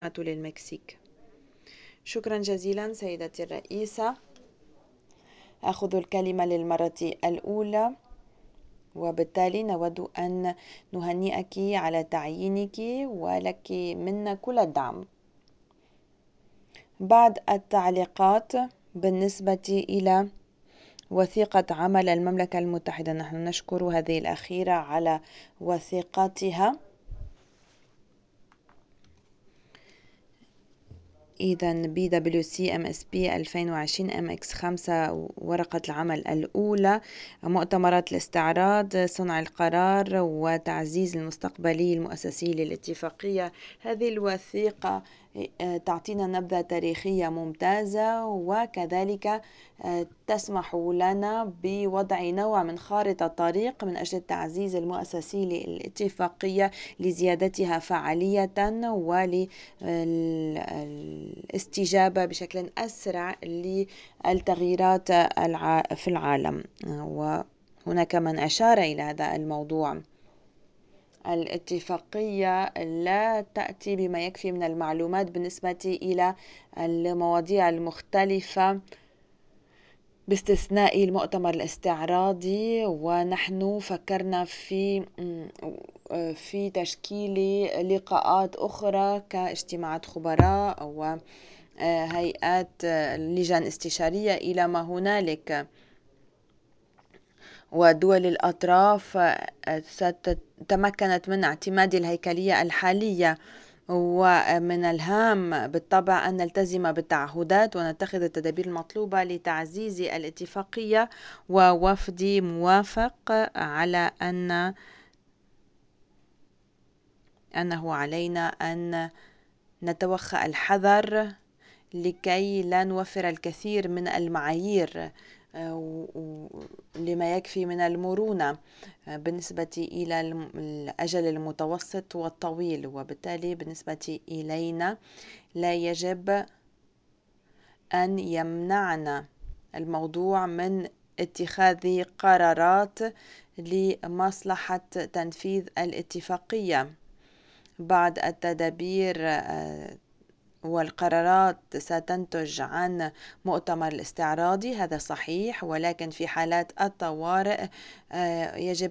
للمكسيك. شكرا جزيلا سيدتي الرئيسة. أخذ الكلمة للمرة الأولى، وبالتالي نود أن نهنئك على تعيينك ولك منا كل الدعم. بعد التعليقات بالنسبة إلى وثيقة عمل المملكة المتحدة، نحن نشكر هذه الأخيرة على وثيقتها. إذا BWC MSP 2020 MX5 ورقة العمل الأولى، مؤتمرات الاستعراض، صنع القرار وتعزيز المستقبلي المؤسسي للاتفاقية. هذه الوثيقة تعطينا نبذة تاريخية ممتازة، وكذلك تسمح لنا بوضع نوع من خارطة طريق من أجل تعزيز المؤسسي للاتفاقية لزيادتها فعالية والاستجابة بشكل أسرع للتغييرات في العالم. وهناك من أشار إلى هذا الموضوع. الاتفاقية لا تأتي بما يكفي من المعلومات بالنسبة إلى المواضيع المختلفة باستثناء المؤتمر الاستعراضي، ونحن فكرنا في تشكيل لقاءات أخرى كاجتماعات خبراء وهيئات لجان استشارية إلى ما هنالك. ودول الأطراف تمكنت من اعتماد الهيكلية الحالية، ومن الهام بالطبع أن نلتزم بالتعهدات ونتخذ التدابير المطلوبة لتعزيز الاتفاقية. ووفدي موافق على أنه علينا أن نتوخى الحذر لكي لا نوفر الكثير من المعايير لما يكفي من المرونة بالنسبة إلى الأجل المتوسط والطويل. وبالتالي بالنسبة إلينا لا يجب أن يمنعنا الموضوع من اتخاذ قرارات لمصلحة تنفيذ الاتفاقية. بعض التدابير والقرارات ستنتج عن مؤتمر الاستعراضي، هذا صحيح، ولكن في حالات الطوارئ يجب